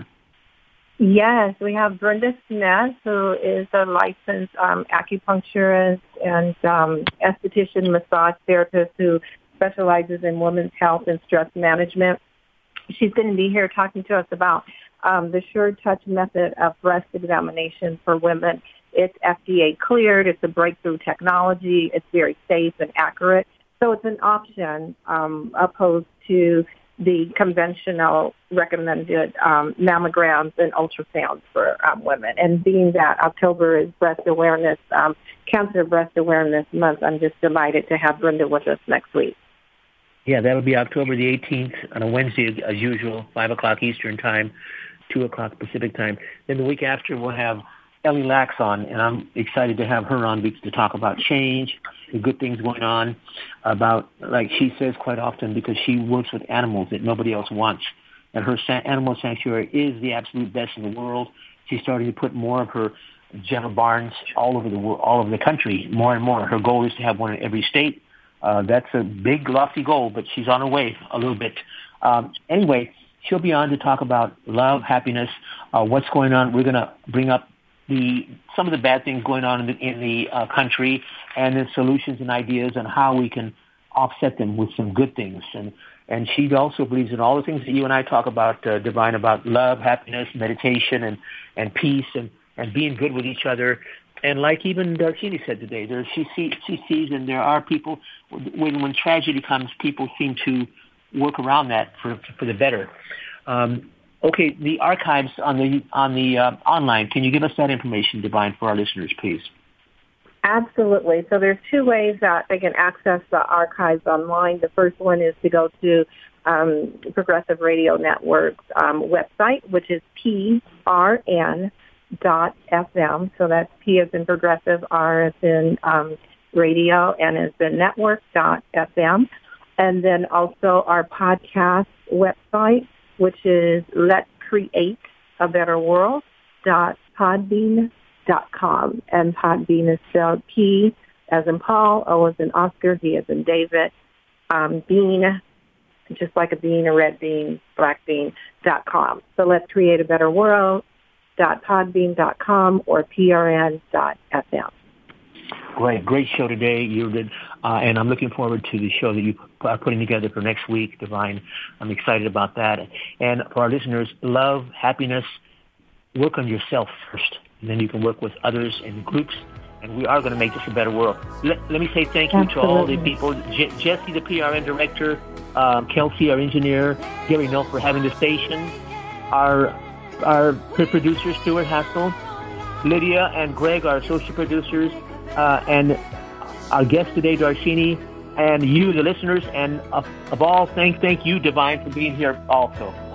Yes, we have Brenda Smith, who is a licensed um, acupuncturist and um, esthetician massage therapist who specializes in women's health and stress management. She's going to be here talking to us about um, the Sure Touch method of breast examination for women. It's F D A cleared. It's a breakthrough technology. It's very safe and accurate. So it's an option um, opposed to the conventional recommended um, mammograms and ultrasounds for um, women. And being that October is Breast Awareness, um, Cancer Breast Awareness Month, I'm just delighted to have Brenda with us next week. Yeah, that'll be October the eighteenth on a Wednesday, as usual, five o'clock Eastern Time, two o'clock Pacific Time. Then the week after, we'll have Ellie Lax on, and I'm excited to have her on to talk about change, the good things going on, about, like she says quite often, because she works with animals that nobody else wants. And her sa- animal sanctuary is the absolute best in the world. She's starting to put more of her gentle barns all over the world, all over the country, more and more. Her goal is to have one in every state. Uh, that's a big, lofty goal, but she's on her way a little bit. Um, anyway, she'll be on to talk about love, happiness, uh, what's going on. We're going to bring up the some of the bad things going on in the, in the uh, country, and then solutions and ideas on how we can offset them with some good things. And and she also believes in all the things that you and I talk about, uh, Divine, about love, happiness, meditation, and, and peace, and, and being good with each other. And like even Darshini said today, there she sees, she sees, and there are people, when when tragedy comes, people seem to work around that for for the better. Um, okay, the archives on the on the uh, online. Can you give us that information, Divine, for our listeners, please? Absolutely. So there's two ways that they can access the archives online. The first one is to go to um, Progressive Radio Network's um, website, which is P R N dot F M. So that's P as in progressive, R as in um, radio, N as in network dot F M. And then also our podcast website, which is Let's Create a Better World dot podbean dot com. And Podbean is spelled P as in Paul, O as in Oscar, D as in David, um, bean, just like a bean, a red bean, black bean, dot com. So Let's Create a Better World dot podbean dot com or P R N dot F M. Great, great show today. You did, uh, and I'm looking forward to the show that you are putting together for next week, Divine. I'm excited about that. And for our listeners, love, happiness, work on yourself first, and then you can work with others in groups, and we are going to make this a better world. Let, let me say thank you Absolutely. to all the people, Je- Jesse, the P R N director, um, Kelsey, our engineer, Gary Null for having the station, our our producer, Stuart Haskell, Lydia and Greg, our associate producers, uh, and our guest today, Darshini, and you, the listeners, and uh, of all, thank thank you, Divine, for being here also.